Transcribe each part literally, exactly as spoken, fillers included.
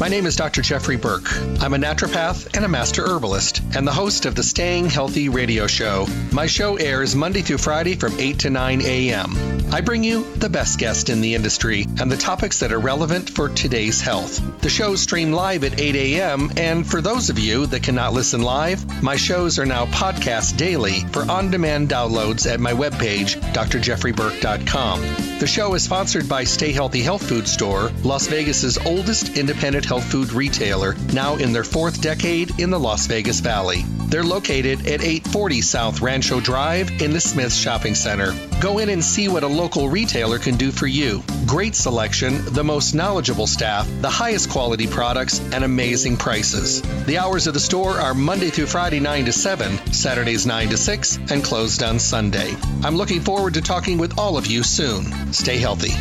My name is Doctor Jeffrey Burke. I'm a naturopath and a master herbalist and the host of the Staying Healthy radio show. My show airs Monday through Friday from eight to nine a.m. I bring you the best guest in the industry and the topics that are relevant for today's health. The shows stream live at eight a.m. and for those of you that cannot listen live, my shows are now podcast daily for on-demand downloads at my webpage, d r jeffrey burke dot com. The show is sponsored by Stay Healthy Health Food Store, Las Vegas's oldest independent health food retailer, now in their fourth decade in the Las Vegas Valley. They're located at eight forty South Rancho Drive in the Smith Shopping Center. Go in and see what a local retailer can do for you. Great selection, the most knowledgeable staff, the highest quality products, and amazing prices. The hours of the store are Monday through Friday nine to seven, Saturdays nine to six, and closed on Sunday. I'm looking forward to talking with all of you soon. Stay healthy.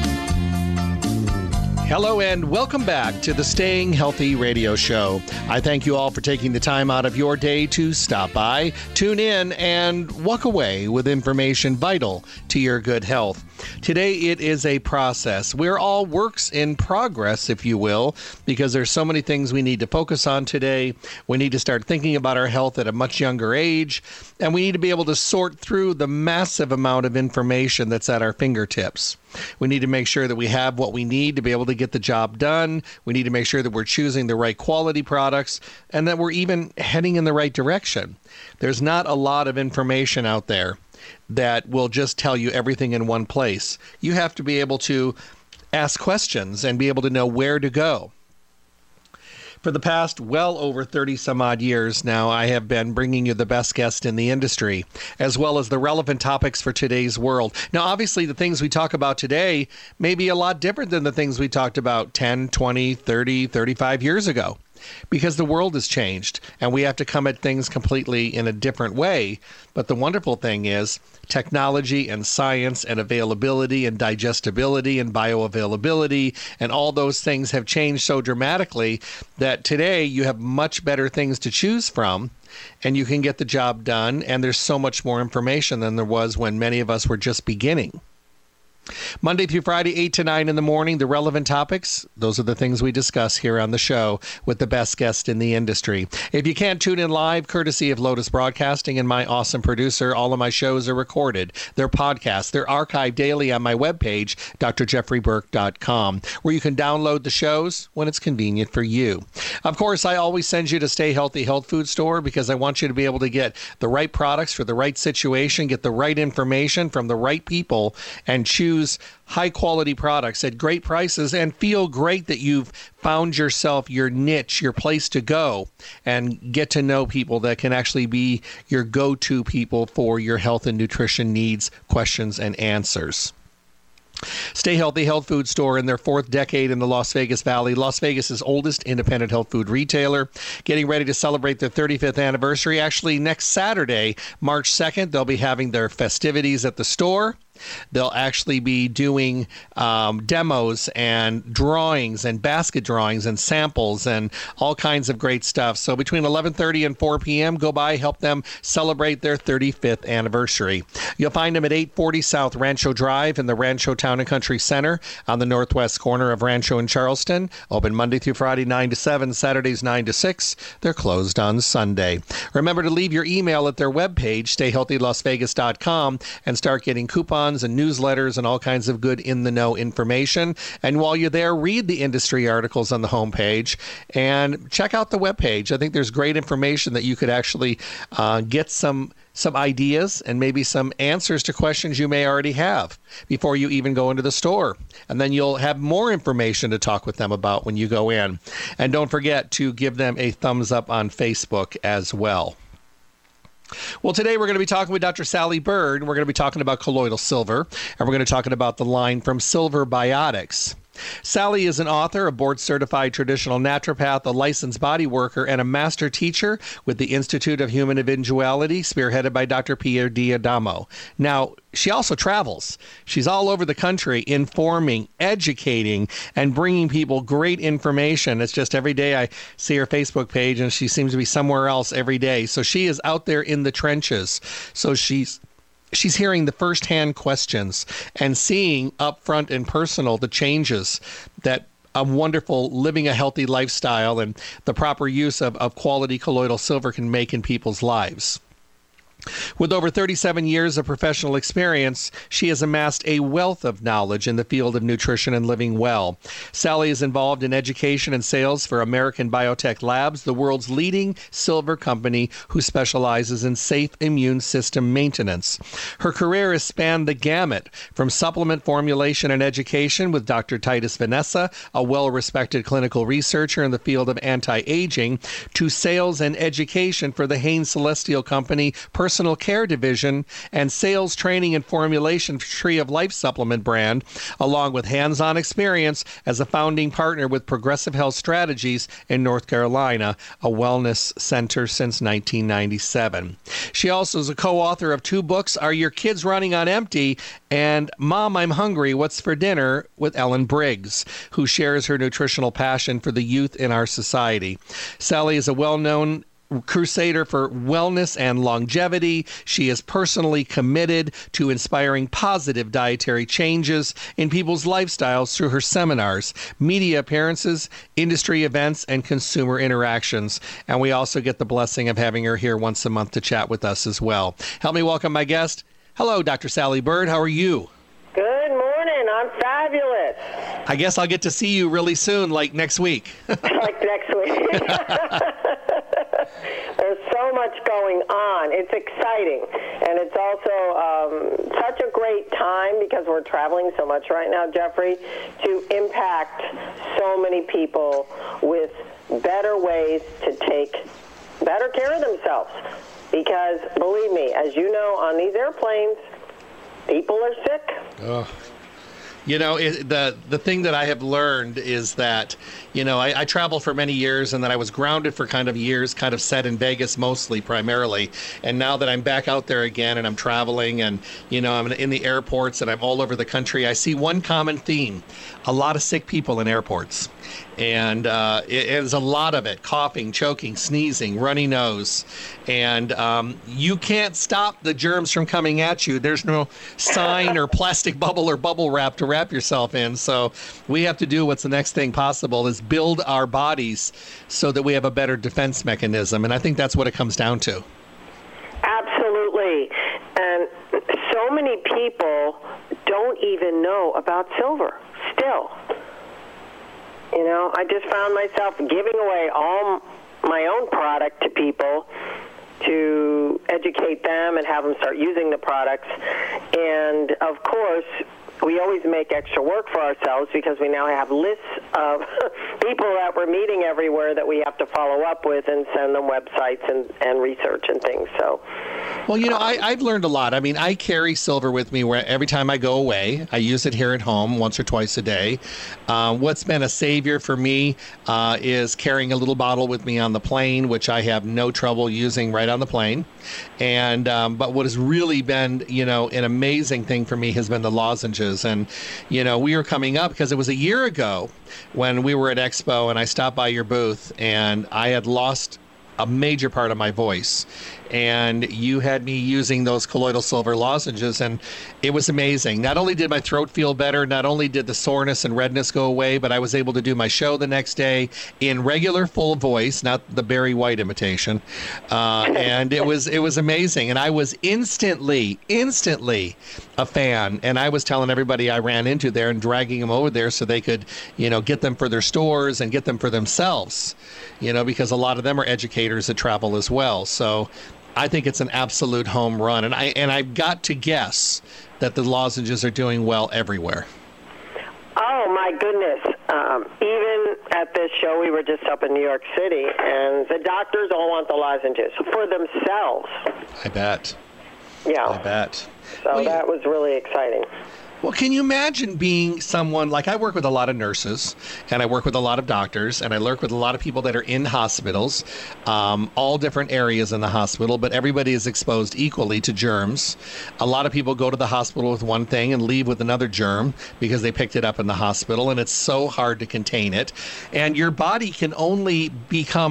Hello and welcome back to the Staying Healthy radio show. I thank you all for taking the time out of your day to stop by, tune in, and walk away with information vital to your good health. Today it is a process. We're all works in progress, if you will, because there's so many things we need to focus on today. We need to start thinking about our health at a much younger age, and we need to be able to sort through the massive amount of information that's at our fingertips. We need to make sure that we have what we need to be able to get the job done. We need to make sure that we're choosing the right quality products and that we're even heading in the right direction. There's not a lot of information out there that will just tell you everything in one place. You have to be able to ask questions and be able to know where to go. For the past well over thirty some odd years now, I have been bringing you the best guest in the industry, as well as the relevant topics for today's world. Now, obviously, the things we talk about today may be a lot different than the things we talked about ten, twenty, thirty, thirty-five years ago, because the world has changed and we have to come at things completely in a different way. But the wonderful thing is technology and science and availability and digestibility and bioavailability and all those things have changed so dramatically that today you have much better things to choose from and you can get the job done. And there's so much more information than there was when many of us were just beginning. Monday through Friday, eight to nine in the morning, the relevant topics, those are the things we discuss here on the show with the best guest in the industry. If you can't tune in live, courtesy of Lotus Broadcasting and my awesome producer, all of my shows are recorded. They're podcasts. They're archived daily on my webpage, d r jeffrey burke dot com, where you can download the shows when it's convenient for you. Of course, I always send you to Stay Healthy Health Food Store because I want you to be able to get the right products for the right situation, get the right information from the right people, and choose high quality products at great prices and feel great that you've found yourself your niche, your place to go, and get to know people that can actually be your go-to people for your health and nutrition needs, questions, and answers. Stay Healthy Health Food Store in their fourth decade in the Las Vegas Valley, Las Vegas's oldest independent health food retailer, getting ready to celebrate their thirty-fifth anniversary. Actually, next Saturday, March second, they'll be having their festivities at the store. They'll actually be doing um, demos and drawings and basket drawings and samples and all kinds of great stuff. So between eleven thirty and four p.m., go by, help them celebrate their thirty-fifth anniversary. You'll find them at eight forty South Rancho Drive in the Rancho Town and Country Center on the northwest corner of Rancho and Charleston. Open Monday through Friday, nine to seven, Saturdays, nine to six. They're closed on Sunday. Remember to leave your email at their webpage, stay healthy las vegas dot com, and start getting coupons and newsletters and all kinds of good in-the-know information. And while you're there, read the industry articles on the homepage and check out the webpage. I think there's great information that you could actually uh, get some some ideas and maybe some answers to questions you may already have before you even go into the store. And then you'll have more information to talk with them about when you go in. And don't forget to give them a thumbs up on Facebook as well. Well, today we're going to be talking with Doctor Sally Bird. We're going to be talking about colloidal silver, and we're going to be talking about the line from Silver Biotics. Sally is an author, a board-certified traditional naturopath, a licensed body worker, and a master teacher with the Institute of Human Eventuality, spearheaded by Doctor Pierre D'Adamo. Now, she also travels. She's all over the country informing, educating, and bringing people great information. It's just every day I see her Facebook page, and she seems to be somewhere else every day. So she is out there in the trenches. So she's She's hearing the firsthand questions and seeing up front and personal the changes that a wonderful living a healthy lifestyle and the proper use of, of quality colloidal silver can make in people's lives. With over thirty-seven years of professional experience, she has amassed a wealth of knowledge in the field of nutrition and living well. Sally is involved in education and sales for American Biotech Labs, the world's leading silver company who specializes in safe immune system maintenance. Her career has spanned the gamut from supplement formulation and education with Doctor Titus Vanessa, a well-respected clinical researcher in the field of anti-aging, to sales and education for the Hain Celestial Company Personal Care Division and sales training and formulation for Tree of Life supplement brand, along with hands-on experience as a founding partner with Progressive Health Strategies in North Carolina, a wellness center since nineteen ninety-seven. She also is a co-author of two books, Are Your Kids Running on Empty? And Mom, I'm Hungry, What's for Dinner? With Ellen Briggs, who shares her nutritional passion for the youth in our society. Sally is a well-known crusader for wellness and longevity. She is personally committed to inspiring positive dietary changes in people's lifestyles through her seminars, media appearances, industry events, and consumer interactions. And we also get the blessing of having her here once a month to chat with us as well. Help me welcome my guest. Hello, Doctor Sally Bird. How are you? Good morning. I'm fabulous. I guess I'll get to see you really soon, like next week. Like next week. There's so much going on. It's exciting. And it's also um, such a great time because we're traveling so much right now, Jeffrey, to impact so many people with better ways to take better care of themselves. Because, believe me, as you know, on these airplanes, people are sick. Oh. You know, it, the the thing that I have learned is that, you know, I, I traveled for many years and then I was grounded for kind of years, kind of set in Vegas mostly, primarily. And now that I'm back out there again and I'm traveling and, you know, I'm in the airports and I'm all over the country, I see one common theme, a lot of sick people in airports. And uh, it, there's a lot of it, coughing, choking, sneezing, runny nose. And um, you can't stop the germs from coming at you. There's no sign or plastic bubble or bubble wrap to wrap yourself in. So we have to do what's the next thing possible is build our bodies so that we have a better defense mechanism. And I think that's what it comes down to. Absolutely. And so many people don't even know about silver still. You know, I just found myself giving away all my own product to people to educate them and have them start using the products. And, of course, we always make extra work for ourselves because we now have lists of people that we're meeting everywhere that we have to follow up with and send them websites and, and research and things. So, well, you know, I, I've learned a lot. I mean, I carry silver with me where every time I go away. I use it here at home once or twice a day. Uh, what's been a savior for me uh, is carrying a little bottle with me on the plane, which I have no trouble using right on the plane. And um, but what has really been, you know, an amazing thing for me has been the lozenges. And, you know, we were coming up because it was a year ago when we were at Expo and I stopped by your booth and I had lost a major part of my voice. And you had me using those colloidal silver lozenges, and it was amazing. Not only did my throat feel better, not only did the soreness and redness go away, but I was able to do my show the next day in regular full voice, not the Barry White imitation. Uh, and it was it was amazing. And I was instantly, instantly a fan. And I was telling everybody I ran into there and dragging them over there so they could, you know, get them for their stores and get them for themselves, you know, because a lot of them are educators that travel as well. So I think it's an absolute home run. And I and I've got to guess that the lozenges are doing well everywhere. Oh, my goodness. Um, even at this show, we were just up in New York City, and the doctors all want the lozenges for themselves. I bet. Yeah. I bet. So well, that was really exciting. Well, can you imagine being someone, like I work with a lot of nurses and I work with a lot of doctors and I work with a lot of people that are in hospitals, um, all different areas in the hospital, but everybody is exposed equally to germs. A lot of people go to the hospital with one thing and leave with another germ because they picked it up in the hospital, and it's so hard to contain it. And your body can only become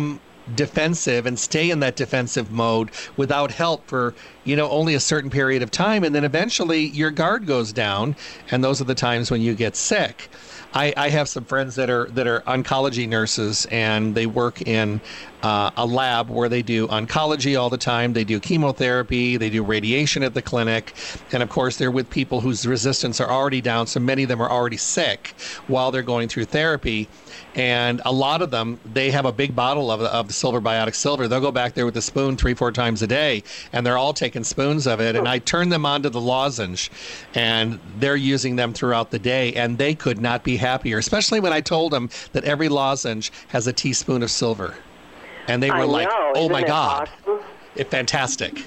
defensive and stay in that defensive mode without help for, you know, only a certain period of time. And then eventually your guard goes down. And those are the times when you get sick. I, I have some friends that are that are oncology nurses, and they work in uh, a lab where they do oncology all the time. They do chemotherapy, they do radiation at the clinic, and of course they're with people whose resistance are already down, so many of them are already sick while they're going through therapy. And a lot of them, they have a big bottle of, of the Silver Biotic Silver. They'll go back there with a spoon three, four times a day, and they're all taking spoons of it. And I turn them onto the lozenge, and they're using them throughout the day, and they could not be happier, especially when I told them that every lozenge has a teaspoon of silver. And they were I like, know. oh, Isn't my it God. Awesome? It's fantastic.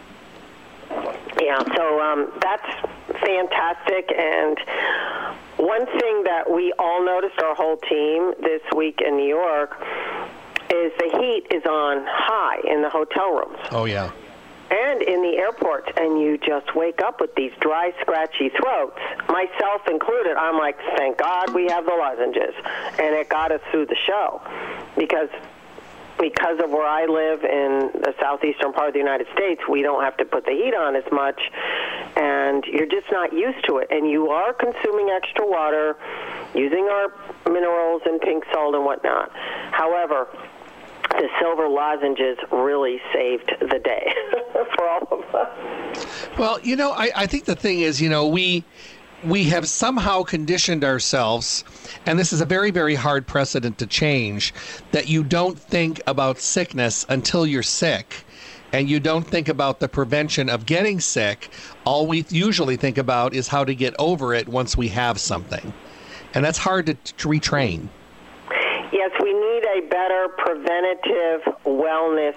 Yeah, so um, that's fantastic. And one thing that we all noticed, our whole team this week in New York, is the heat is on high in the hotel rooms. Oh, yeah. And in the airports, and you just wake up with these dry, scratchy throats, myself included. I'm like, thank God we have the lozenges. And it got us through the show. Because because of where I live in the southeastern part of the United States, we don't have to put the heat on as much, and you're just not used to it. And you are consuming extra water, using our minerals and pink salt and whatnot. However, the silver lozenges really saved the day for all of us. Well, you know, I, I think the thing is, you know, we we have somehow conditioned ourselves, and this is a very, very hard precedent to change, that you don't think about sickness until you're sick, and you don't think about the prevention of getting sick. All we usually think about is how to get over it once we have something. And that's hard to, to retrain. Yes, we need a better preventative wellness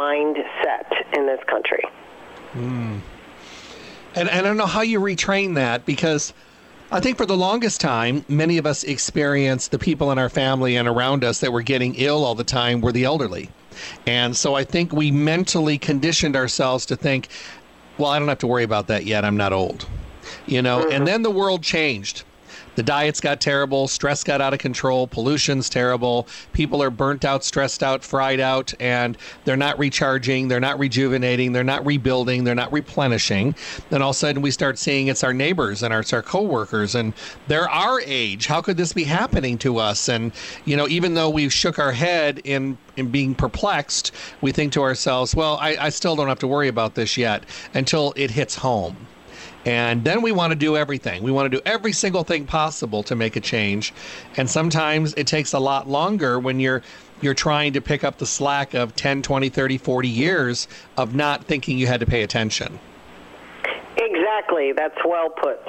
mindset in this country. Mm. And, and I don't know how you retrain that, because I think for the longest time, many of us experienced the people in our family and around us that were getting ill all the time were the elderly. And so I think we mentally conditioned ourselves to think, well, I don't have to worry about that yet. I'm not old. You know, mm-hmm. And then the world changed. The diets got terrible, stress got out of control, pollution's terrible, people are burnt out, stressed out, fried out, and they're not recharging, they're not rejuvenating, they're not rebuilding, they're not replenishing. Then all of a sudden we start seeing it's our neighbors and it's our coworkers, and they're our age. How could this be happening to us? And, you know, even though we've shook our head in, in being perplexed, we think to ourselves, well, I, I still don't have to worry about this yet, until it hits home. And then we want to do everything. We want to do every single thing possible to make a change. And sometimes it takes a lot longer when you're you're trying to pick up the slack of ten, twenty, thirty, forty years of not thinking you had to pay attention. Exactly. That's well put.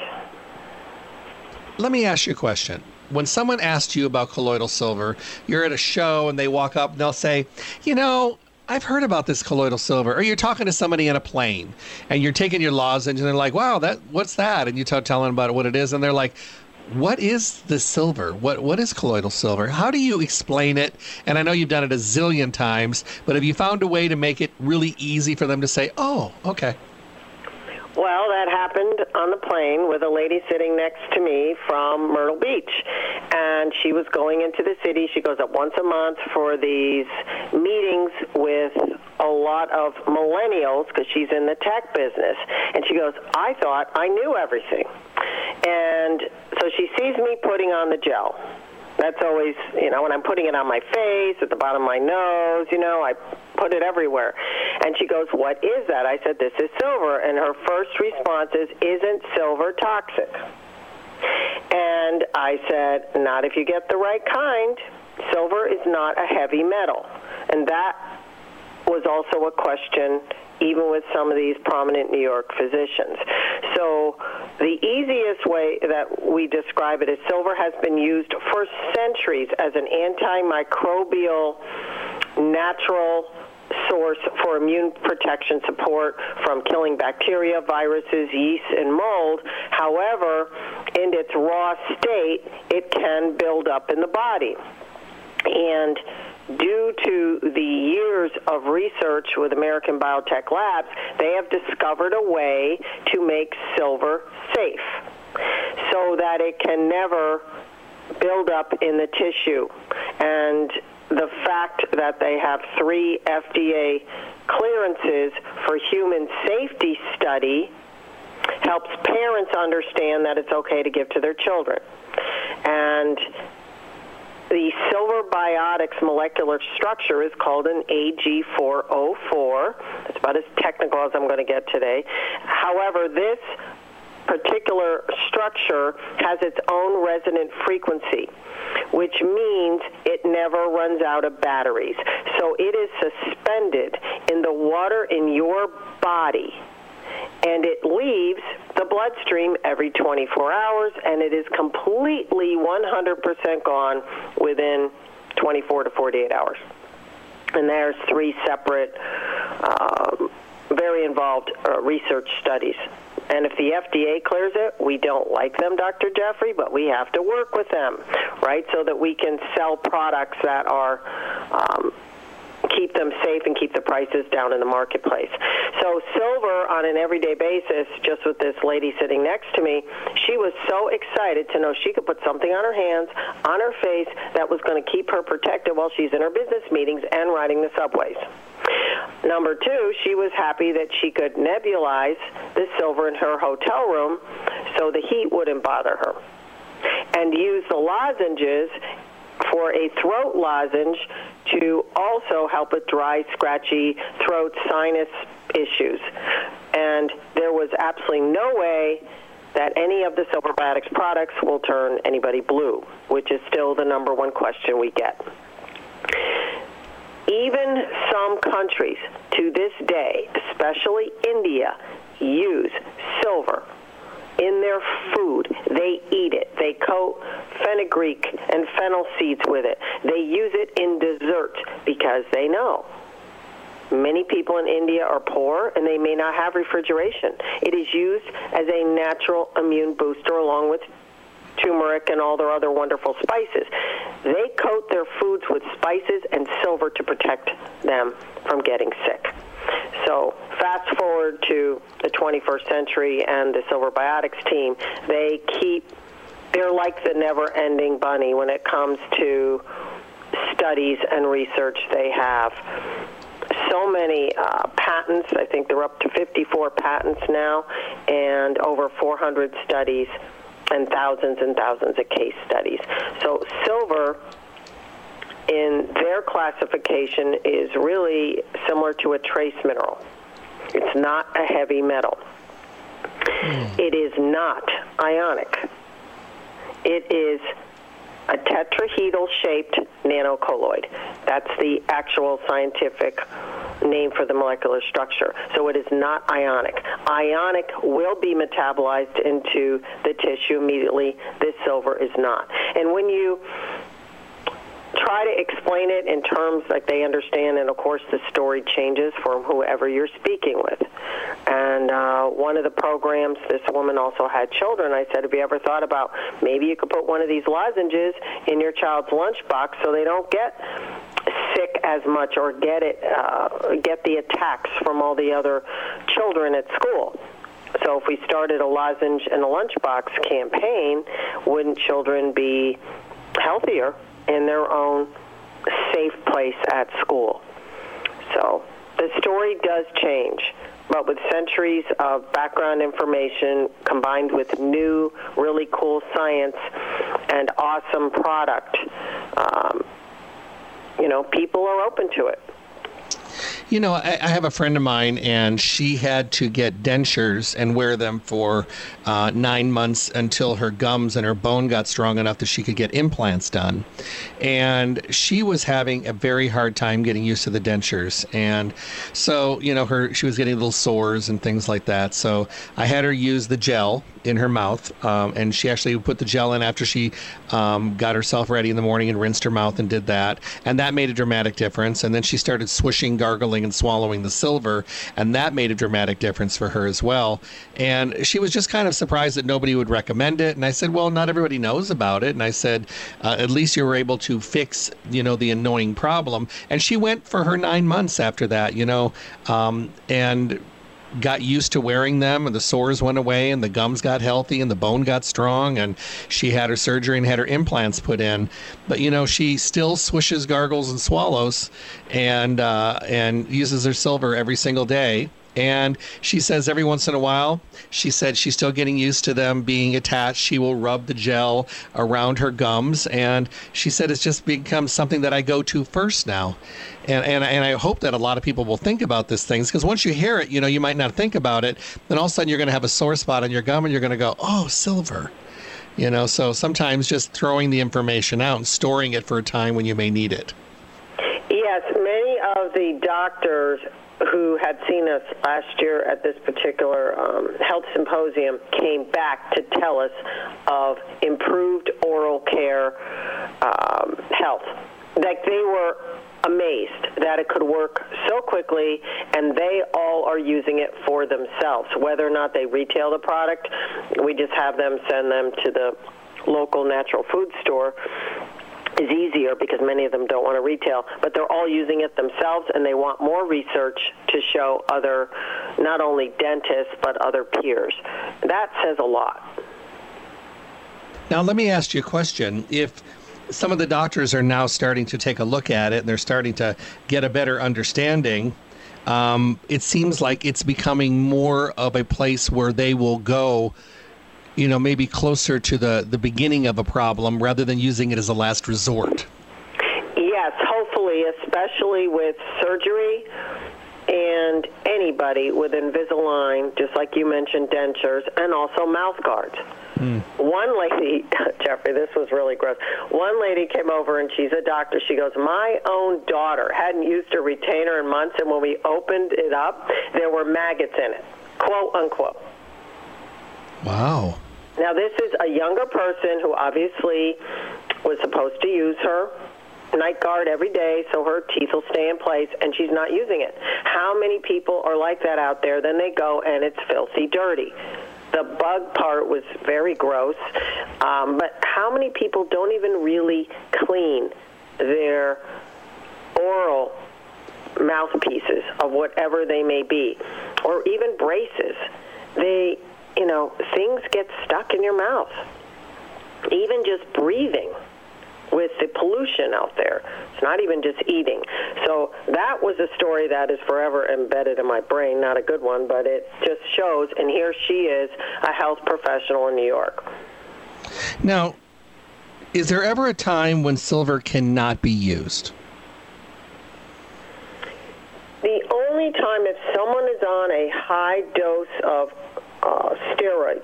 Let me ask you a question. When someone asks you about colloidal silver, you're at a show and they walk up and they'll say, you know, I've heard about this colloidal silver. Or you're talking to somebody in a plane and you're taking your lozenge and they're like, wow, that what's that? And you tell them about what it is. And they're like, what is the silver? What What is colloidal silver? How do you explain it? And I know you've done it a zillion times, but have you found a way to make it really easy for them to say, oh, okay? Well, that happened on the plane with a lady sitting next to me from Myrtle Beach. And she was going into the city. She goes up once a month for these meetings with a lot of millennials because she's in the tech business. And she goes, I thought I knew everything. And so she sees me putting on the gel. That's always, you know, when I'm putting it on my face, at the bottom of my nose, you know, I put it everywhere. And she goes, what is that? I said, this is silver. And her first response is, isn't silver toxic? And I said, not if you get the right kind. Silver is not a heavy metal. And that was also a question even with some of these prominent New York physicians. So the easiest way that we describe it is silver has been used for centuries as an antimicrobial natural source for immune protection support from killing bacteria, viruses, yeast, and mold. However, in its raw state, it can build up in the body. And due to the years of research with American Biotech Labs, they have discovered a way to make silver safe so that it can never build up in the tissue. And the fact that they have three F D A clearances for human safety study helps parents understand that it's okay to give to their children. And the Silver Biotics molecular structure is called an A G four oh four. It's about as technical as I'm going to get today. However, this particular structure has its own resonant frequency, which means it never runs out of batteries. So it is suspended in the water in your body, and it leaves the bloodstream every twenty-four hours, and it is completely one hundred percent gone within twenty-four to forty-eight hours. And there's three separate, um, very involved uh, research studies. And if the F D A clears it, we don't like them, Doctor Jeffrey, but we have to work with them, right, so that we can sell products that are um, keep them safe and keep the prices down in the marketplace. So silver on an everyday basis, just with this lady sitting next to me, she was so excited to know she could put something on her hands, on her face, that was going to keep her protected while she's in her business meetings and riding the subways. Number two, she was happy that she could nebulize the silver in her hotel room so the heat wouldn't bother her, and use the lozenges for a throat lozenge to also help with dry, scratchy throat, sinus issues. And there was absolutely no way that any of the Silver Biotics products will turn anybody blue, which is still the number one question we get. Even some countries to this day, especially India, use silver in their food. They eat it. They coat fenugreek and fennel seeds with it. They use it in dessert because they know many people in India are poor and they may not have refrigeration. It is used as a natural immune booster along with turmeric and all their other wonderful spices. They coat their foods with spices and silver to protect them from getting sick. So fast forward to the twenty-first century and the Silver Biotics team, they keep, they're like the never-ending bunny when it comes to studies and research they have. So many uh, patents, I think they're up to fifty-four patents now, and over four hundred studies and thousands and thousands of case studies. So silver, in their classification, is really similar to a trace mineral. It's not a heavy metal. Mm. It is not ionic. It is a tetrahedral-shaped nanocolloid. That's the actual scientific name for the molecular structure. So it is not ionic. Ionic will be metabolized into the tissue immediately. This silver is not. And when you try to explain it in terms like they understand, and of course the story changes from whoever you're speaking with. And uh, one of the programs, this woman also had children. I said, have you ever thought about maybe you could put one of these lozenges in your child's lunchbox so they don't get sick as much or get it, uh, get the attacks from all the other children at school. So if we started a lozenge and a lunchbox campaign, wouldn't children be healthier in their own safe place at school? So the story does change, but with centuries of background information combined with new, really cool science and awesome product, um, you know, people are open to it. You know, I, I have a friend of mine, and she had to get dentures and wear them for uh, nine months until her gums and her bone got strong enough that she could get implants done. And she was having a very hard time getting used to the dentures. And so, you know, her she was getting little sores and things like that. So I had her use the gel in her mouth, um, and she actually put the gel in after she um, got herself ready in the morning and rinsed her mouth and did that. And that made a dramatic difference. And then she started swishing, gargling, and swallowing the silver, and that made a dramatic difference for her as well. And she was just kind of surprised that nobody would recommend it. And I said, well, not everybody knows about it. And I said, uh, at least you were able to fix, you know, the annoying problem. And she went for her nine months after that, you know, um, and got used to wearing them, and the sores went away, and the gums got healthy, and the bone got strong, and she had her surgery and had her implants put in. But, you know, she still swishes, gargles, and swallows, and uh, and uses her silver every single day. And she says every once in a while, she said she's still getting used to them being attached. She will rub the gel around her gums. And she said it's just become something that I go to first now. And and, and I hope that a lot of people will think about these things, because once you hear it, you know, you might not think about it. Then all of a sudden you're going to have a sore spot on your gum and you're going to go, oh, silver. You know, so sometimes just throwing the information out and storing it for a time when you may need it. Yes, many of the doctors who had seen us last year at this particular um, health symposium came back to tell us of improved oral care um, health. Like, they were amazed that it could work so quickly, and they all are using it for themselves. Whether or not they retail the product, we just have them send them to the local natural food store. Is easier because many of them don't want to retail, but they're all using it themselves, and they want more research to show other, not only dentists, but other peers. That says a lot. Now, let me ask you a question. If some of the doctors are now starting to take a look at it and they're starting to get a better understanding, um, it seems like it's becoming more of a place where they will go, you know, maybe closer to the, the beginning of a problem rather than using it as a last resort. Yes, hopefully, especially with surgery and anybody with Invisalign, just like you mentioned, dentures, and also mouth guards. Mm. One lady, Jeffrey, this was really gross. One lady came over, and she's a doctor. She goes, my own daughter hadn't used a retainer in months, and when we opened it up, there were maggots in it, quote, unquote. Wow. Now, this is a younger person who obviously was supposed to use her night guard every day so her teeth will stay in place, and she's not using it. How many people are like that out there? Then they go, and it's filthy dirty. The bug part was very gross, um, but how many people don't even really clean their oral mouthpieces of whatever they may be, or even braces? They... You know, things get stuck in your mouth. Even just breathing with the pollution out there. It's not even just eating. So that was a story that is forever embedded in my brain. Not a good one, but it just shows. And here she is, a health professional in New York. Now, is there ever a time when silver cannot be used? The only time if someone is on a high dose of Uh, steroids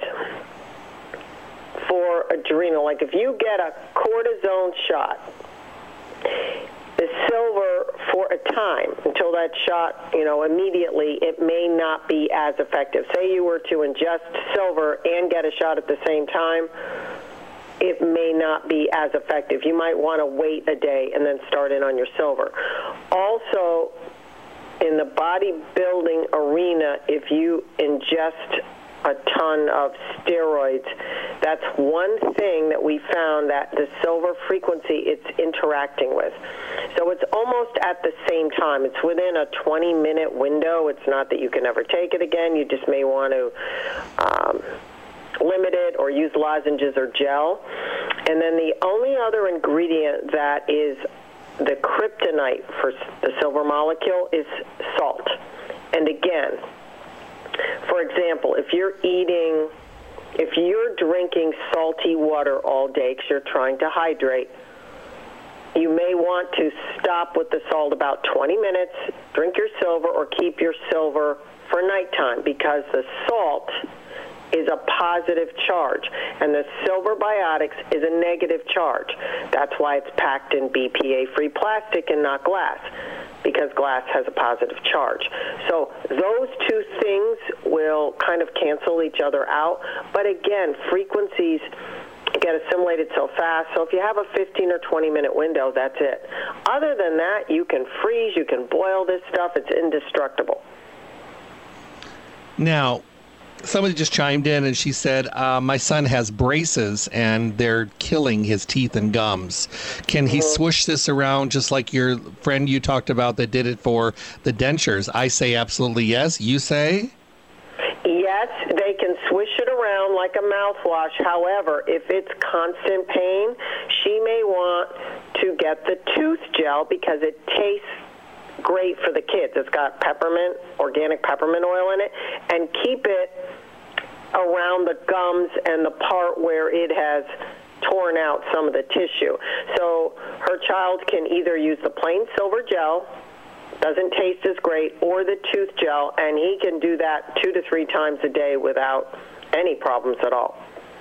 for adrenal. Like if you get a cortisone shot, the silver for a time until that shot, you know, immediately it may not be as effective. Say you were to ingest silver and get a shot at the same time, it may not be as effective. You might want to wait a day and then start in on your silver. Also, in the bodybuilding arena, if you ingest a ton of steroids, that's one thing that we found that the silver frequency it's interacting with. So it's almost at the same time. It's within a twenty-minute window. It's not that you can never take it again. You just may want to um, limit it or use lozenges or gel. And then the only other ingredient that is the kryptonite for the silver molecule is salt. And again, for example, if you're eating, if you're drinking salty water all day because you're trying to hydrate, you may want to stop with the salt about twenty minutes, drink your silver, or keep your silver for nighttime, because the salt is a positive charge, and the silver biotics is a negative charge. That's why it's packed in B P A-free plastic and not glass, because glass has a positive charge. So those two things will kind of cancel each other out. But again, frequencies get assimilated so fast. So if you have a fifteen or twenty minute window, that's it. Other than that, you can freeze, you can boil this stuff. It's indestructible. Now, somebody just chimed in and she said, uh, my son has braces and they're killing his teeth and gums. Can he mm-hmm. swish this around just like your friend you talked about that did it for the dentures? I say absolutely yes. You say? Yes, they can swish it around like a mouthwash. However, if it's constant pain, she may want to get the tooth gel because it tastes great for the kids. It's got peppermint, organic peppermint oil in it, and keep it around the gums and the part where it has torn out some of the tissue. So her child can either use the plain silver gel, doesn't taste as great, or the tooth gel, and he can do that two to three times a day without any problems at all.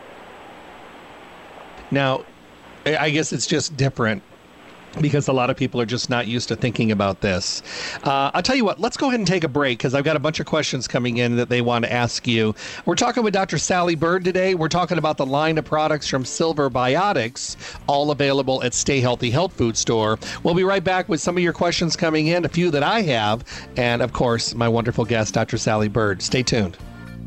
Now, I guess it's just different because a lot of people are just not used to thinking about this. Uh, I'll tell you what, let's go ahead and take a break because I've got a bunch of questions coming in that they want to ask you. We're talking with Doctor Sally Bird today. We're talking about the line of products from Silver Biotics, all available at Stay Healthy Health Food Store. We'll be right back with some of your questions coming in, a few that I have, and of course, my wonderful guest, Doctor Sally Bird. Stay tuned.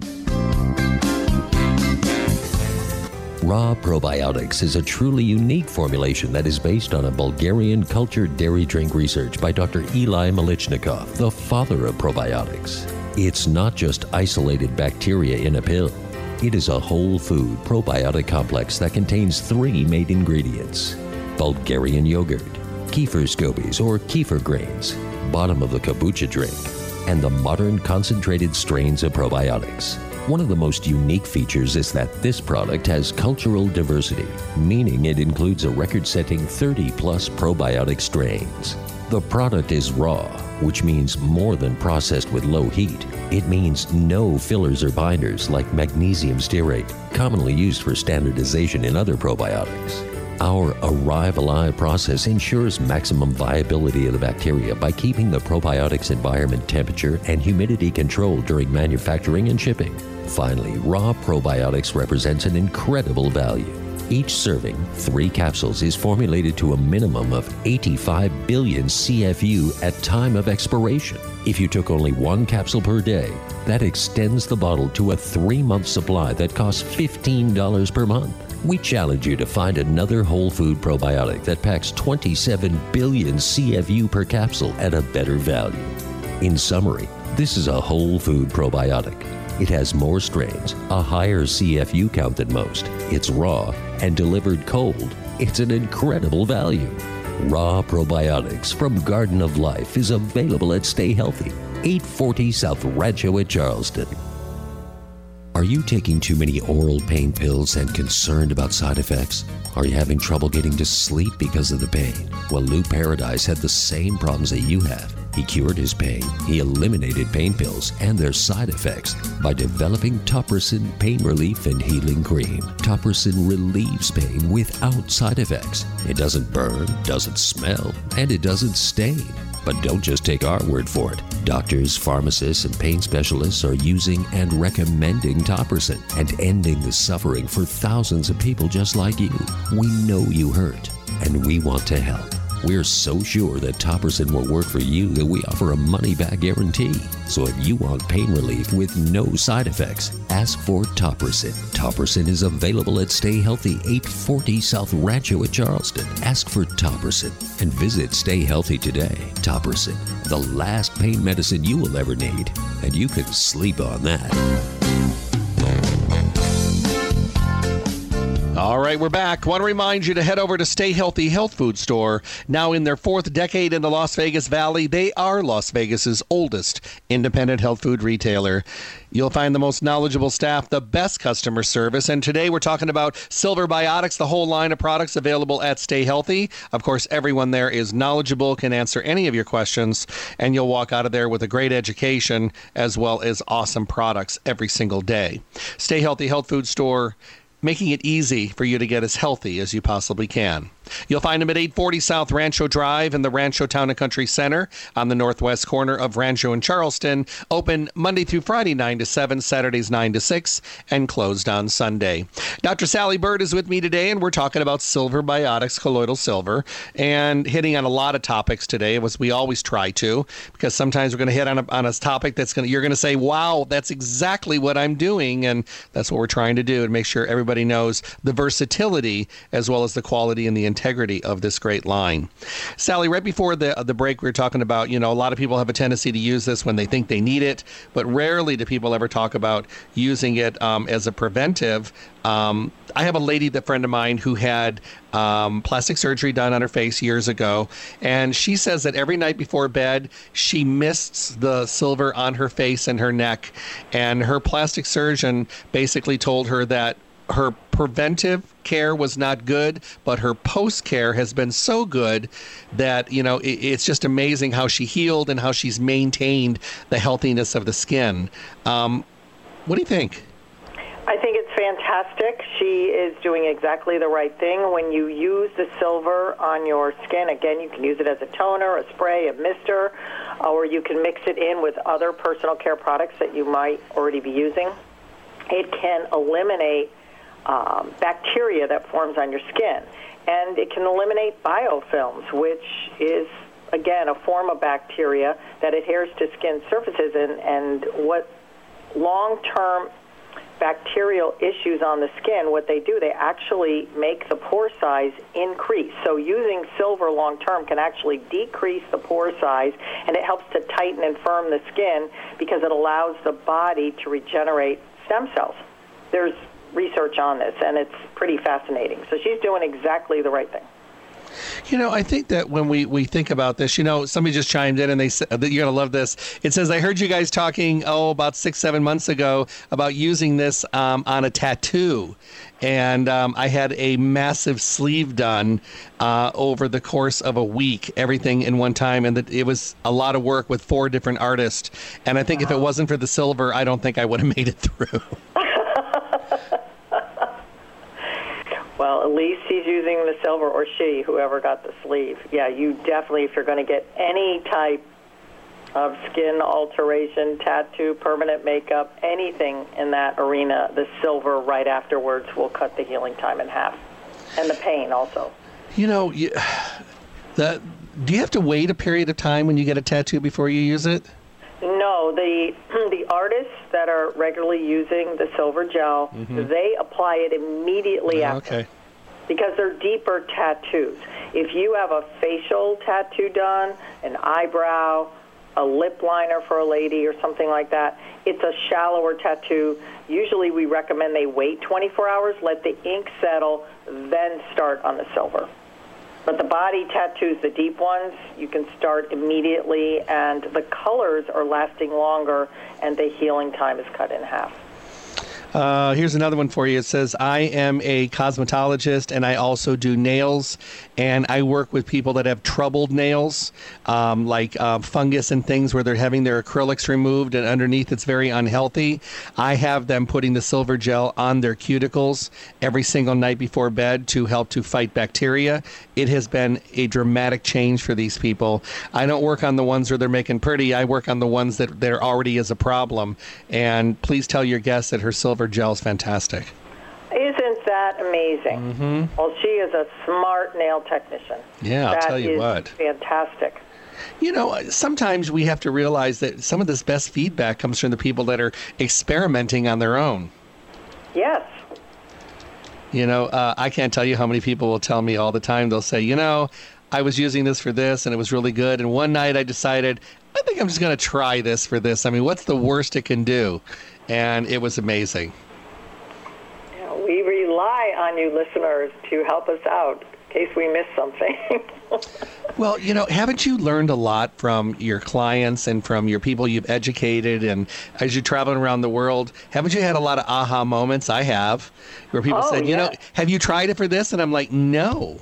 Raw Probiotics is a truly unique formulation that is based on a Bulgarian cultured dairy drink research by Doctor Eli Malichnikov, the father of probiotics. It's not just isolated bacteria in a pill. It is a whole food probiotic complex that contains three main ingredients: Bulgarian yogurt, kefir scobies or kefir grains, bottom of the kombucha drink, and the modern concentrated strains of probiotics. One of the most unique features is that this product has cultural diversity, meaning it includes a record-setting thirty plus probiotic strains. The product is raw, which means more than processed with low heat. It means no fillers or binders like magnesium stearate, commonly used for standardization in other probiotics. Our Arrive Alive process ensures maximum viability of the bacteria by keeping the probiotics environment temperature and humidity controlled during manufacturing and shipping. Finally, Raw Probiotics represents an incredible value. Each serving, three capsules, is formulated to a minimum of eighty-five billion C F U at time of expiration. If you took only one capsule per day, that extends the bottle to a three-month supply that costs fifteen dollars per month. We challenge you to find another whole food probiotic that packs twenty-seven billion C F U per capsule at a better value. In summary, this is a whole food probiotic. It has more strains, a higher C F U count than most. It's raw and delivered cold. It's an incredible value. Raw Probiotics from Garden of Life is available at Stay Healthy, eight forty South Rancho at Charleston. Are you taking too many oral pain pills and concerned about side effects? Are you having trouble getting to sleep because of the pain? Well, Lou Paradise had the same problems that you have. He cured his pain. He eliminated pain pills and their side effects by developing Topricin Pain Relief and Healing Cream. Topricin relieves pain without side effects. It doesn't burn, doesn't smell, and it doesn't stain. But don't just take our word for it. Doctors, pharmacists, and pain specialists are using and recommending Topricin and ending the suffering for thousands of people just like you. We know you hurt, and we want to help. We're so sure that Topricin will work for you that we offer a money-back guarantee. So if you want pain relief with no side effects, ask for Topricin. Topricin is available at Stay Healthy, eight forty South Rancho at Charleston. Ask for Topricin and visit Stay Healthy today. Topricin, the last pain medicine you will ever need. And you can sleep on that. All right, we're back. Want to remind you to head over to Stay Healthy Health Food Store. Now in their fourth decade in the Las Vegas Valley, they are Las Vegas's oldest independent health food retailer. You'll find the most knowledgeable staff, the best customer service, and today we're talking about Silver Biotics, the whole line of products available at Stay Healthy. Of course, everyone there is knowledgeable, can answer any of your questions, and you'll walk out of there with a great education as well as awesome products every single day. Stay Healthy Health Food Store, making it easy for you to get as healthy as you possibly can. You'll find them at eight forty South Rancho Drive in the Rancho Town and Country Center on the northwest corner of Rancho and Charleston. Open Monday through Friday, nine to seven, Saturdays, nine to six, and closed on Sunday. Doctor Sally Bird is with me today, and we're talking about Silver Biotics, colloidal silver, and hitting on a lot of topics today, as we always try to, because sometimes we're going to hit on a, on a topic that's going to, you're going to say, wow, that's exactly what I'm doing, and that's what we're trying to do, and make sure everybody knows the versatility as well as the quality and the integrity integrity of this great line. Sally, right before the the break, we were talking about, you know, a lot of people have a tendency to use this when they think they need it, but rarely do people ever talk about using it um, as a preventive. Um, I have a lady, that friend of mine, who had um, plastic surgery done on her face years ago, and she says that every night before bed, she mists the silver on her face and her neck, and her plastic surgeon basically told her that her preventive care was not good, but her post-care has been so good that, you know, it, it's just amazing how she healed and how she's maintained the healthiness of the skin. Um, what do you think? I think it's fantastic. She is doing exactly the right thing. When you use the silver on your skin, again, you can use it as a toner, a spray, a mister, or you can mix it in with other personal care products that you might already be using. It can eliminate um, bacteria that forms on your skin, and it can eliminate biofilms, which is, again, a form of bacteria that adheres to skin surfaces, and, and what long-term bacterial issues on the skin, what they do, they actually make the pore size increase. So using silver long-term can actually decrease the pore size, and it helps to tighten and firm the skin because it allows the body to regenerate stem cells. There's research on this, and it's pretty fascinating. So she's doing exactly the right thing. You know, I think that when we, we think about this, you know, somebody just chimed in and they said, you're going to love this. It says, I heard you guys talking, oh, about six, seven months ago about using this um, on a tattoo. And um, I had a massive sleeve done uh, over the course of a week, everything in one time. And it was a lot of work with four different artists. And I think wow. if it wasn't for the silver, I don't think I would have made it through. Well, at least he's using the silver, or she, whoever got the sleeve. Yeah, you definitely, if you're going to get any type of skin alteration, tattoo, permanent makeup, anything in that arena, the silver right afterwards will cut the healing time in half. And the pain also. You know, you, the, do you have to wait a period of time when you get a tattoo before you use it? No, the the artists that are regularly using the silver gel, mm-hmm. they apply it immediately oh, after. Okay. Because they're deeper tattoos. If you have a facial tattoo done, an eyebrow, a lip liner for a lady or something like that, it's a shallower tattoo. Usually we recommend they wait twenty-four hours, let the ink settle, then start on the silver. But the body tattoos, the deep ones, you can start immediately, and the colors are lasting longer, and the healing time is cut in half. Uh, here's another one for you. It says, I am a cosmetologist, and I also do nails, and I work with people that have troubled nails, um, like uh, fungus and things where they're having their acrylics removed, and underneath it's very unhealthy. I have them putting the silver gel on their cuticles every single night before bed to help to fight bacteria. It has been a dramatic change for these people. I don't work on the ones where they're making pretty. I work on the ones that there already is a problem. And please tell your guests that her silver gel is fantastic. Isn't that amazing? Mm-hmm. Well, she is a smart nail technician. Yeah, I'll that tell you is what. Fantastic. You know, sometimes we have to realize that some of this best feedback comes from the people that are experimenting on their own. Yes. You know, uh, I can't tell you how many people will tell me all the time. They'll say, you know, I was using this for this and it was really good. And one night I decided, I think I'm just going to try this for this. I mean, what's the worst it can do? And it was amazing. Yeah, we rely on you listeners to help us out in case we miss something. Well, you know, haven't you learned a lot from your clients and from your people you've educated, and as you're traveling around the world, haven't you had a lot of aha moments? I have, where people oh, said, you yeah. know, have you tried it for this? And I'm like, no.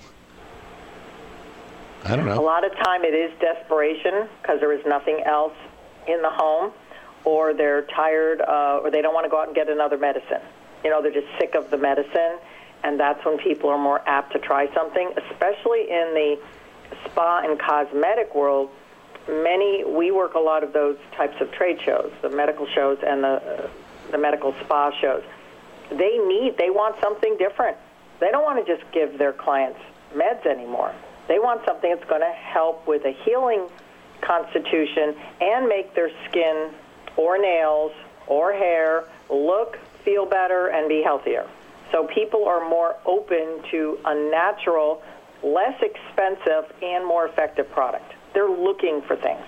I don't know. A lot of time it is desperation because there is nothing else in the home, or they're tired, uh, or they don't want to go out and get another medicine. You know, they're just sick of the medicine, and that's when people are more apt to try something, especially in the spa and cosmetic world. Many, we work a lot of those types of trade shows, the medical shows and the, uh, the medical spa shows. They need, they want something different. They don't want to just give their clients meds anymore. They want something that's going to help with a healing constitution and make their skin or nails or hair look, feel better, and be healthier. So people are more open to a natural less expensive and more effective product. They're looking for things.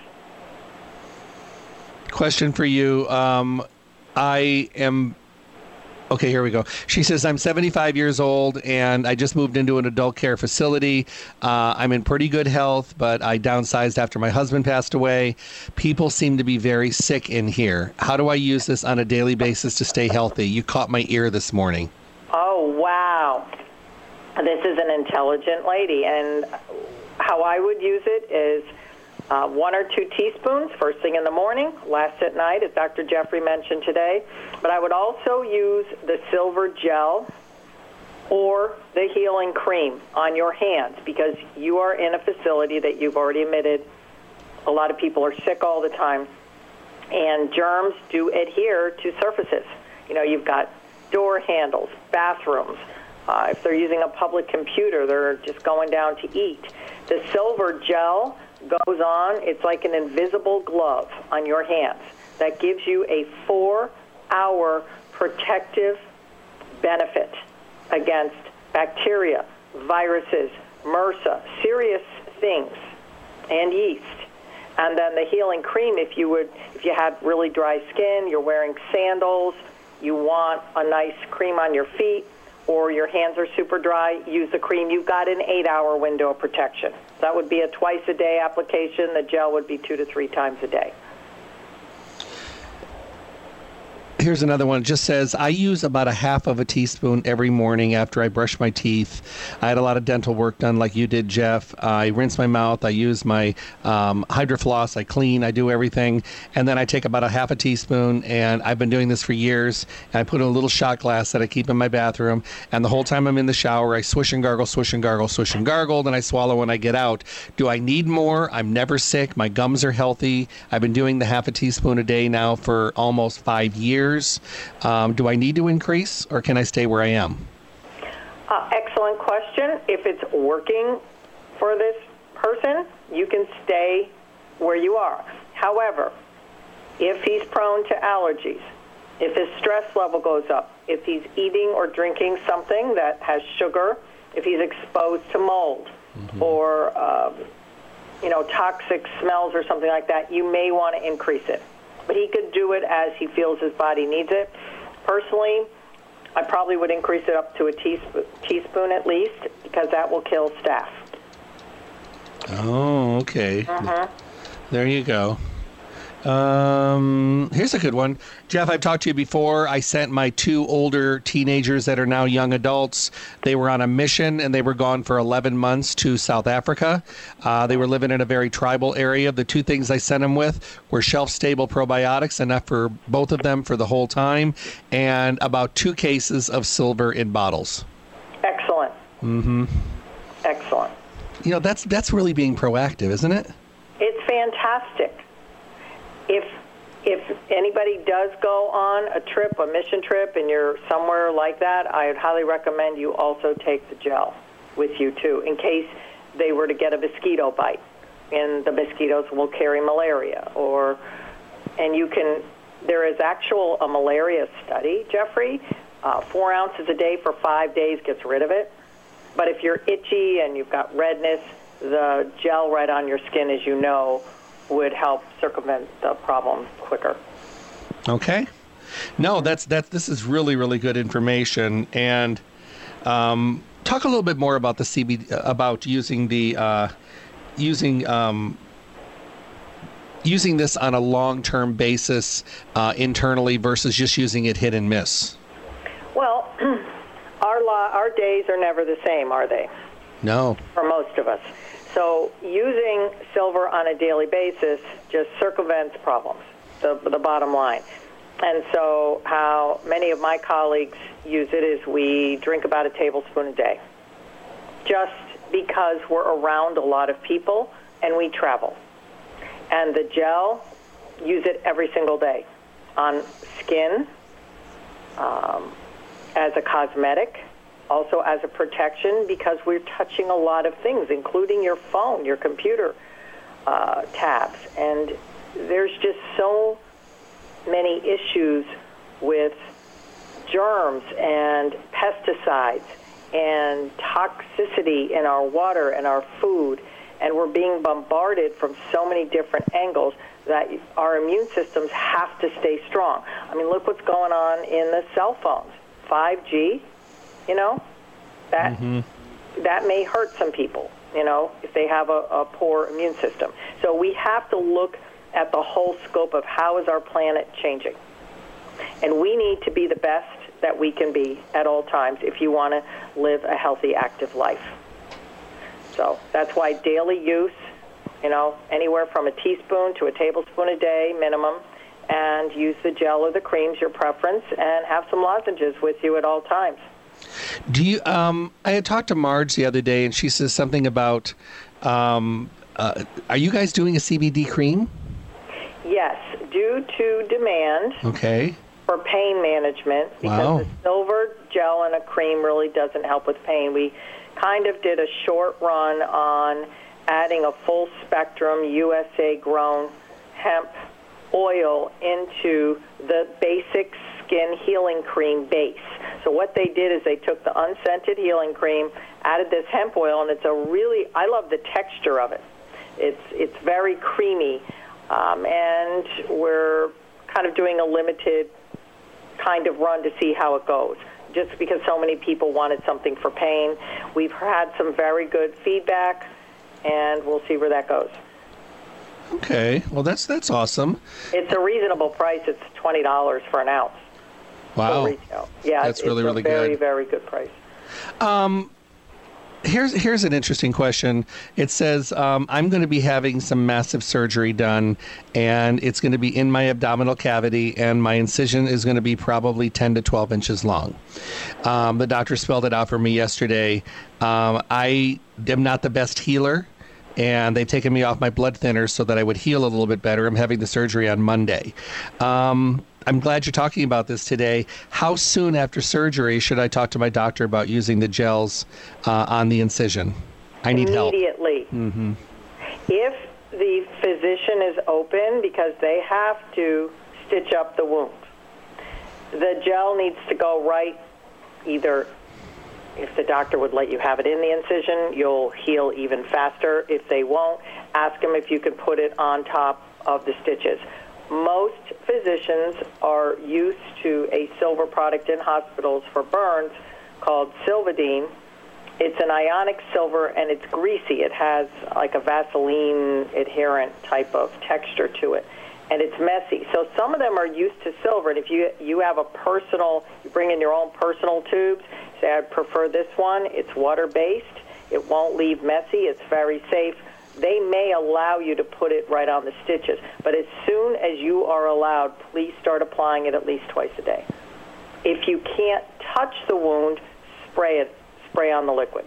Question for you. Um, I am... Okay, here we go. She says, I'm seventy-five years old, and I just moved into an adult care facility. Uh, I'm in pretty good health, but I downsized after my husband passed away. People seem to be very sick in here. How do I use this on a daily basis to stay healthy? You caught my ear this morning. Oh, wow. This is an intelligent lady, and how I would use it is uh, one or two teaspoons first thing in the morning, last at night, as Doctor Jeffrey mentioned today. But I would also use the silver gel or the healing cream on your hands, because you are in a facility that you've already admitted a lot of people are sick all the time, and germs do adhere to surfaces. You know, you've got door handles, bathrooms. Uh, if they're using a public computer, they're just going down to eat. The silver gel goes on. It's like an invisible glove on your hands that gives you a four-hour protective benefit against bacteria, viruses, MRSA, serious things, and yeast. And then the healing cream, if you would, if you had really dry skin, you're wearing sandals, you want a nice cream on your feet, or your hands are super dry, use the cream. You've got an eight-hour window of protection. That would be a twice-a-day application. The gel would be two to three times a day. Here's another one. It just says, I use about a half of a teaspoon every morning after I brush my teeth. I had a lot of dental work done like you did, Jeff. I rinse my mouth. I use my um, HydroFloss. I clean. I do everything. And then I take about a half a teaspoon, and I've been doing this for years. And I put in a little shot glass that I keep in my bathroom. And the whole time I'm in the shower, I swish and gargle, swish and gargle, swish and gargle. Then I swallow when I get out. Do I need more? I'm never sick. My gums are healthy. I've been doing the half a teaspoon a day now for almost five years. Um, do I need to increase, or can I stay where I am? Uh, excellent question. If it's working for this person, you can stay where you are. However, if he's prone to allergies, if his stress level goes up, if he's eating or drinking something that has sugar, if he's exposed to mold mm-hmm. or um, you know, toxic smells or something like that, you may want to increase it. But he could do it as he feels his body needs it. Personally, I probably would increase it up to a teaspoon, teaspoon at least, because that will kill staph. Oh, okay. Mm-hmm. There you go. Um, here's a good one. Jeff, I've talked to you before. I sent my two older teenagers that are now young adults. They were on a mission, and they were gone for eleven months to South Africa. Uh, they were living in a very tribal area. The two things I sent them with were shelf-stable probiotics, enough for both of them for the whole time, and about two cases of silver in bottles. Excellent. Mm-hmm. Excellent. You know, that's that's really being proactive, isn't it? It's fantastic. If if anybody does go on a trip, a mission trip, and you're somewhere like that, I would highly recommend you also take the gel with you, too, in case they were to get a mosquito bite, and the mosquitoes will carry malaria. Or, and you can, there is actual a malaria study, Jeffrey, uh, four ounces a day for five days gets rid of it. But if you're itchy and you've got redness, the gel right on your skin, as you know, would help circumvent the problem quicker. Okay. No, that's that's this is really, really good information. And um, talk a little bit more about the C B D, about using the uh, using um, using this on a long-term basis uh, internally versus just using it hit and miss. Well, our law, our days are never the same, are they? No. For most of us. So using silver on a daily basis just circumvents problems, the, the bottom line. And so how many of my colleagues use it is we drink about a tablespoon a day, just because we're around a lot of people and we travel. And the gel, use it every single day on skin, um, as a cosmetic, also as a protection, because we're touching a lot of things, including your phone, your computer uh, tabs. And there's just so many issues with germs and pesticides and toxicity in our water and our food, and we're being bombarded from so many different angles that our immune systems have to stay strong. I mean, look what's going on in the cell phones. five G, you know, that mm-hmm. that may hurt some people, you know, if they have a, a poor immune system. So we have to look at the whole scope of how is our planet changing. And we need to be the best that we can be at all times if you want to live a healthy, active life. So that's why daily use, you know, anywhere from a teaspoon to a tablespoon a day minimum, and use the gel or the creams, your preference, and have some lozenges with you at all times. Do you? Um, I had talked to Marge the other day, and she says something about, um, uh, are you guys doing a C B D cream? Yes, due to demand. Okay. For pain management, because wow. the silver gel and a cream really doesn't help with pain. We kind of did a short run on adding a full spectrum U S A grown hemp oil into the basic skin healing cream base. So what they did is they took the unscented healing cream, added this hemp oil, and it's a really, I love the texture of it. It's it's very creamy, um, and we're kind of doing a limited kind of run to see how it goes, just because so many people wanted something for pain. We've had some very good feedback, and we'll see where that goes. Okay, well, that's that's awesome. It's a reasonable price. It's twenty dollars for an ounce. Wow. For retail. Yeah, that's it's, really, it's really a very, good. very good price. Um, here's here's an interesting question. It says, um, I'm going to be having some massive surgery done, and it's going to be in my abdominal cavity, and my incision is going to be probably ten to twelve inches long. Um, the doctor spelled it out for me yesterday. Um, I am not the best healer, and they've taken me off my blood thinners so that I would heal a little bit better. I'm having the surgery on Monday. Um, I'm glad you're talking about this today. How soon after surgery should I talk to my doctor about using the gels uh, on the incision? I need help. Immediately. Mm-hmm. If the physician is open, because they have to stitch up the wound, the gel needs to go right either. If the doctor would let you have it in the incision, you'll heal even faster. If they won't, ask them if you could put it on top of the stitches. Most physicians are used to a silver product in hospitals for burns called Silvadene. It's an ionic silver, and it's greasy. It has like a Vaseline adherent type of texture to it, and it's messy. So some of them are used to silver, and if you you have a personal, you bring in your own personal tubes, say, I prefer this one. It's water-based. It won't leave messy. It's very safe. They may allow you to put it right on the stitches. But as soon as you are allowed, please start applying it at least twice a day. If you can't touch the wound, spray it. Spray on the liquid.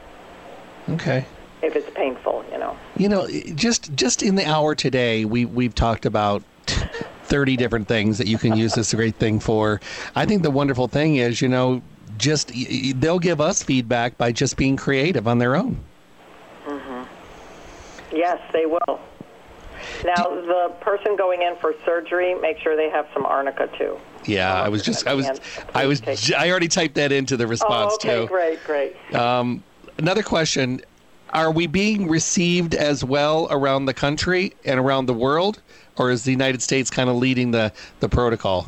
Okay. If it's painful, you know. You know, just just in the hour today, we, we've talked about thirty different things that you can use this great thing for. I think the wonderful thing is, you know, just they'll give us feedback by just being creative on their own. Mm-hmm. Yes, they will. Now, Do, the person going in for surgery, make sure they have some arnica too. Yeah, I was just, I was, I was, I already typed that into the response oh, okay, too. great, great. Um, another question: are we being received as well around the country and around the world, or is the United States kind of leading the the protocol?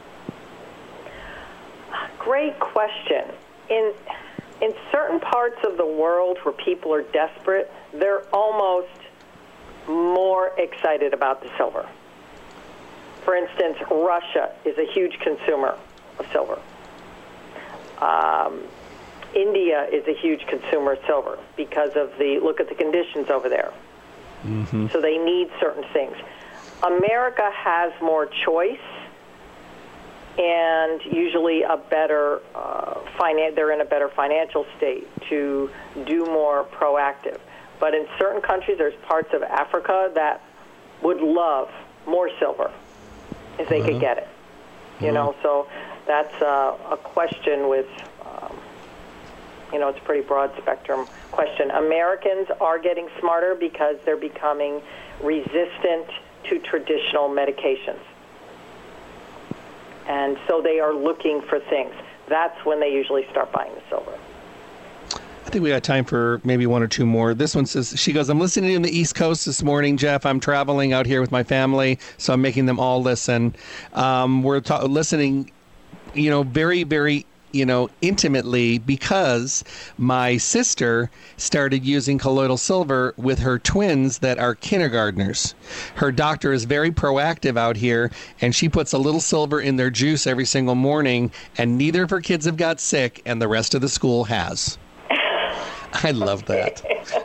Great question. In in certain parts of the world where people are desperate, they're almost more excited about the silver. For instance, Russia is a huge consumer of silver. Um, India is a huge consumer of silver because of the, look at the conditions over there. Mm-hmm. So they need certain things. America has more choice and usually a better, uh, finan- they're in a better financial state to do more proactive. But in certain countries, there's parts of Africa that would love more silver if they uh-huh. could get it. You uh-huh. know, so that's uh, a question with, um, you know, it's a pretty broad spectrum question. Americans are getting smarter because they're becoming resistant to traditional medications. And so they are looking for things. That's when they usually start buying the silver. I think we got time for maybe one or two more. This one says, she goes, I'm listening in the East Coast this morning, Jeff. I'm traveling out here with my family, so I'm making them all listen. Um, we're ta- listening, you know, very, very, you know, intimately because my sister started using colloidal silver with her twins that are kindergartners. Her doctor is very proactive out here, and she puts a little silver in their juice every single morning, and neither of her kids have got sick, and the rest of the school has. I love that.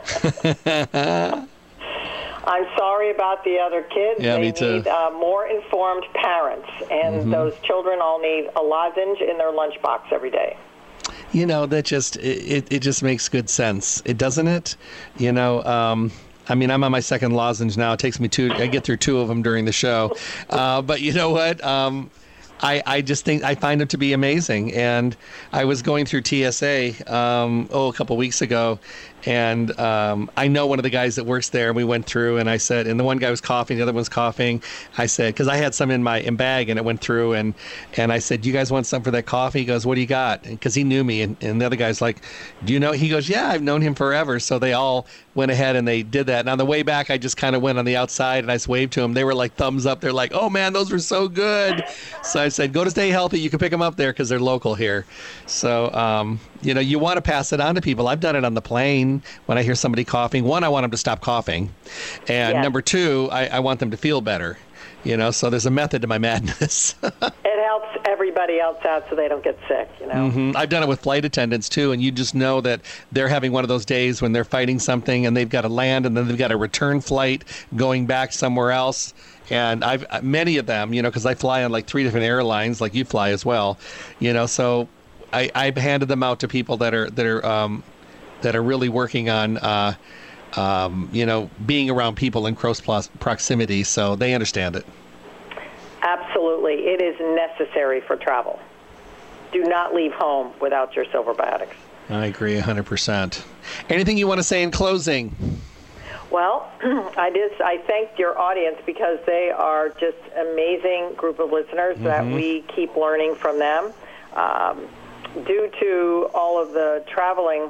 I'm sorry about the other kids. Yeah, they me too. need uh, more informed parents, and mm-hmm. those children all need a lozenge in their lunchbox every day. You know, that just, it, it just makes good sense. It doesn't it? You know, um, I mean, I'm on my second lozenge now. It takes me two, I get through two of them during the show. Uh, but you know what? Um, I, I just think I find them to be amazing. And I was going through T S A, um, oh, a couple weeks ago, and um, I know one of the guys that works there, and we went through, and I said, and the one guy was coughing, the other one's coughing. I said, because I had some in my in bag, and it went through, and and I said, do you guys want some for that coffee? He goes, what do you got? Because he knew me, and, and the other guy's like, do you know? He goes, yeah, I've known him forever. So they all went ahead and they did that. And on the way back, I just kind of went on the outside, and I just waved to them. They were like thumbs up. They're like, oh man, those were so good. So I said, go to Stay Healthy. You can pick them up there because they're local here. So, um, you know, you want to pass it on to people. I've done it on the plane when I hear somebody coughing. One, I want them to stop coughing. And yeah. number two, I, I want them to feel better. You know, so there's a method to my madness. It helps everybody else out so they don't get sick, you know. Mm-hmm. I've done it with flight attendants, too, and you just know that they're having one of those days when they're fighting something and they've got to land and then they've got a return flight going back somewhere else. And I've many of them, you know, because I fly on like three different airlines, like you fly as well, you know, so I, I've handed them out to people that are that are um, that are really working on, uh, um, you know, being around people in close proximity, so they understand it. Absolutely. It is necessary for travel. Do not leave home without your Silver Biotics. I agree one hundred percent. Anything you want to say in closing? Well, I just I thank your audience because they are just an amazing group of listeners mm-hmm. that we keep learning from them. Um, due to all of the traveling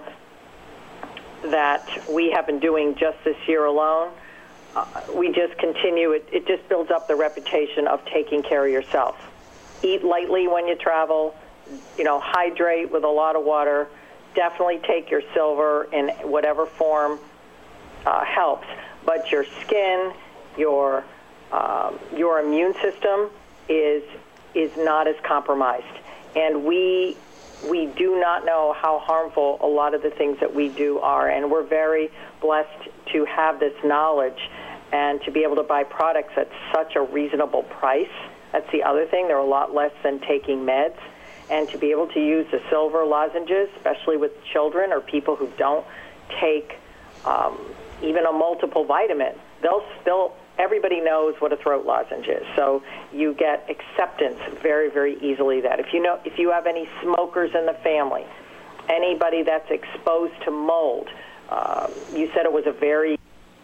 that we have been doing just this year alone, uh, we just continue. It, it just builds up the reputation of taking care of yourself. Eat lightly when you travel. You know, hydrate with a lot of water. Definitely take your silver in whatever form Uh, helps, but your skin, your um, your immune system is is not as compromised, and we we do not know how harmful a lot of the things that we do are, and we're very blessed to have this knowledge and to be able to buy products at such a reasonable price. That's the other thing; they're a lot less than taking meds, and to be able to use the silver lozenges, especially with children or people who don't take Um, even a multiple vitamin, they'll still, everybody knows what a throat lozenge is. So you get acceptance very, very easily that. If you know, if you have any smokers in the family, anybody that's exposed to mold, um, you said it was a very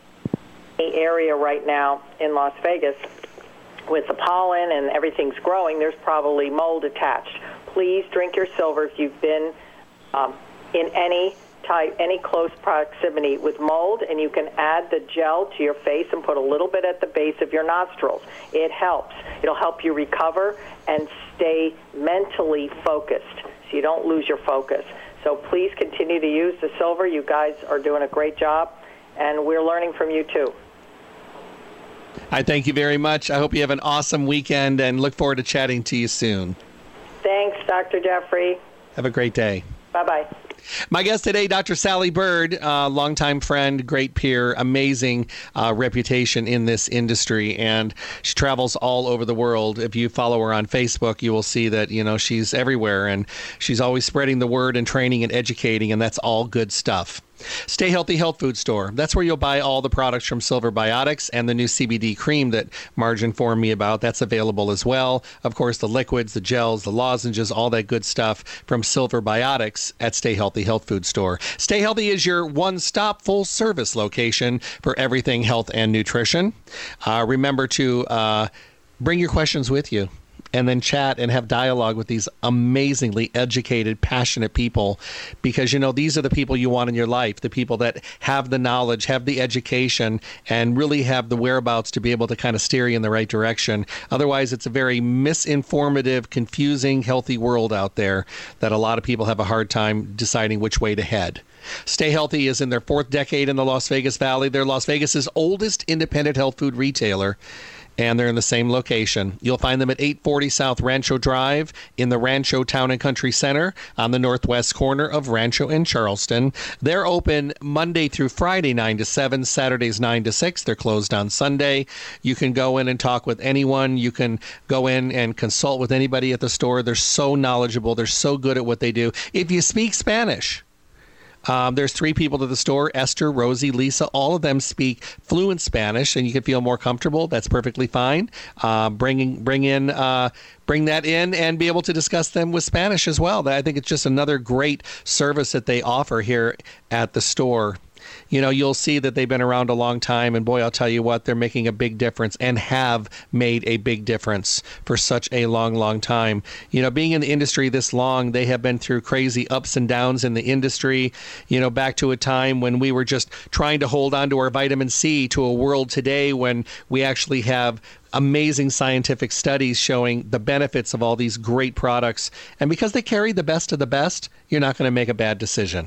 area right now in Las Vegas with the pollen and everything's growing, there's probably mold attached. Please drink your silver if you've been um, in any type, any close proximity with mold, and you can add the gel to your face and put a little bit at the base of your nostrils. It helps. It'll help you recover and stay mentally focused so you don't lose your focus. So please continue to use the silver. You guys are doing a great job, and we're learning from you too. I thank you very much. I hope you have an awesome weekend and look forward to chatting to you soon. Thanks, Doctor Jeffrey. Have a great day. Bye-bye. My guest today, Doctor Sally Bird, uh, longtime friend, great peer, amazing uh, reputation in this industry, and she travels all over the world. If you follow her on Facebook, you will see that, you know, she's everywhere, and she's always spreading the word and training and educating, and that's all good stuff. Stay Healthy Health Food Store. That's where you'll buy all the products from Silver Biotics and the new C B D cream that Marge informed me about. That's available as well. Of course, the liquids, the gels, the lozenges, all that good stuff from Silver Biotics at Stay Healthy Health Food Store. Stay Healthy is your one-stop full-service location for everything health and nutrition. Uh, remember to uh, bring your questions with you. and then chat and have dialogue with these amazingly educated, passionate people, because, you know, these are the people you want in your life, the people that have the knowledge, have the education, and really have the whereabouts to be able to kind of steer you in the right direction. Otherwise, it's a very misinformative, confusing, healthy world out there that a lot of people have a hard time deciding which way to head. Stay Healthy is in their fourth decade in the Las Vegas Valley. They're Las Vegas's oldest independent health food retailer, and they're in the same location. You'll find them at eight forty South Rancho Drive in the Rancho Town and Country Center on the northwest corner of Rancho and Charleston. They're open Monday through Friday, nine to seven, Saturdays, nine to six. They're closed on Sunday. You can go in and talk with anyone. You can go in and consult with anybody at the store. They're so knowledgeable. They're so good at what they do. If you speak Spanish, Um, there's three people to the store, Esther, Rosie, Lisa. All of them speak fluent Spanish, and you can feel more comfortable. That's perfectly fine. Uh, bringing, bring in, uh, bring that in and be able to discuss them with Spanish as well. I think it's just another great service that they offer here at the store. You know, you'll see that they've been around a long time, and boy, I'll tell you what, they're making a big difference and have made a big difference for such a long, long time. You know, being in the industry this long, they have been through crazy ups and downs in the industry, you know, back to a time when we were just trying to hold on to our vitamin C, to a world today when we actually have amazing scientific studies showing the benefits of all these great products. And because they carry the best of the best, you're not going to make a bad decision.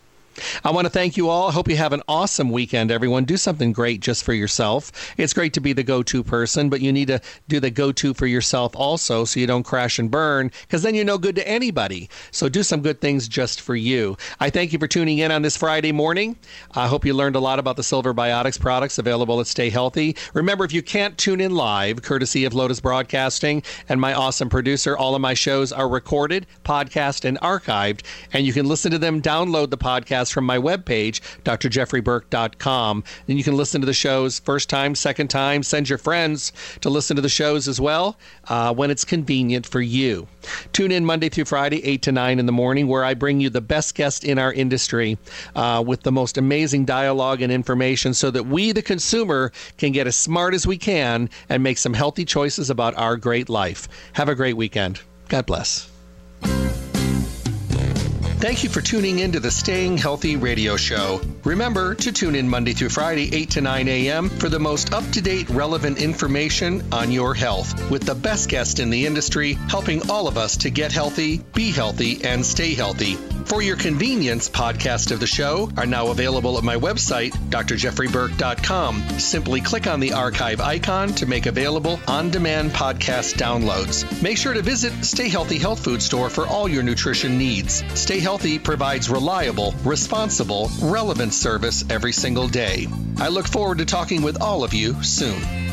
I want to thank you all. I hope you have an awesome weekend, everyone. Do something great just for yourself. It's great to be the go-to person, but you need to do the go-to for yourself also so you don't crash and burn, because then you're no good to anybody. So do some good things just for you. I thank you for tuning in on this Friday morning. I hope you learned a lot about the Silver Biotics products available at Stay Healthy. Remember, if you can't tune in live, courtesy of Lotus Broadcasting and my awesome producer, all of my shows are recorded, podcast, and archived, and you can listen to them, download the podcast from my webpage, d r jeffrey burke dot com. And you can listen to the shows first time, second time, send your friends to listen to the shows as well uh, when it's convenient for you. Tune in Monday through Friday, eight to nine in the morning, where I bring you the best guest in our industry uh, with the most amazing dialogue and information so that we, the consumer, can get as smart as we can and make some healthy choices about our great life. Have a great weekend. God bless. Thank you for tuning in to the Staying Healthy radio show. Remember to tune in Monday through Friday, eight to nine a.m. for the most up-to-date, relevant information on your health with the best guest in the industry, helping all of us to get healthy, be healthy, and stay healthy. For your convenience, podcasts of the show are now available at my website, d r jeffrey burke dot com. Simply click on the archive icon to make available on-demand podcast downloads. Make sure to visit Stay Healthy Health Food Store for all your nutrition needs. Stay Healthy provides reliable, responsible, relevant service every single day. I look forward to talking with all of you soon.